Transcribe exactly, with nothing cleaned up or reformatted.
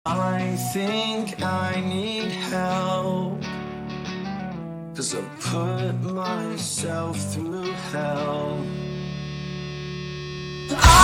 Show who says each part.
Speaker 1: I think I need help, 'cause I put myself through hell.